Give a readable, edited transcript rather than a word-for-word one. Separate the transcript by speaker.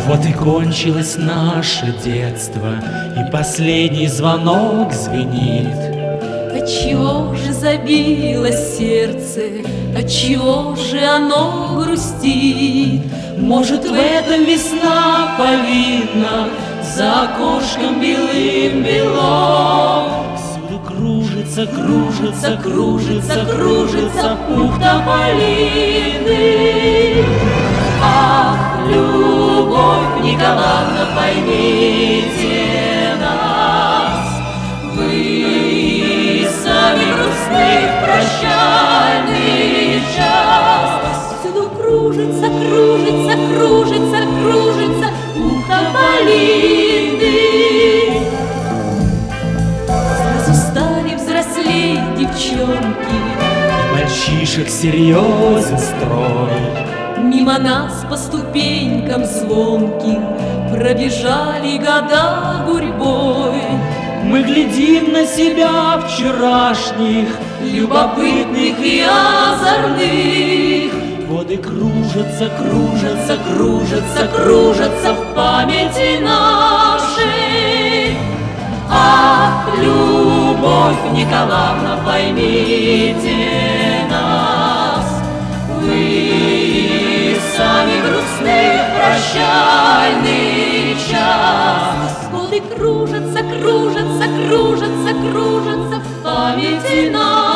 Speaker 1: Вот и кончилось наше детство, и последний звонок звенит.
Speaker 2: Отчего же забилось сердце, отчего же оно грустит?
Speaker 1: Может, в этом весна повинна за окошком белым-белом. Всюду кружится, кружится, кружится, кружится пух тополиный. Ах, любовь Николаевна, поймите нас, вы сами грустны в прощальный час.
Speaker 2: Всюду кружится, кружится, кружится, кружится пух тополиный. Сразу стали взрослеть девчонки,
Speaker 1: мальчишек серьезен строй.
Speaker 2: Мимо нас по ступенькам звонким пробежали года гурьбой.
Speaker 1: Мы глядим на себя вчерашних,
Speaker 2: любопытных и озорных.
Speaker 1: Годы кружатся, кружатся, кружатся, кружатся в памяти нашей.
Speaker 2: Ах, любовь Николаевна, поймите нас, вы сами грустны в прощальный час. Годы кружатся, кружатся, кружатся, кружатся в памяти нас.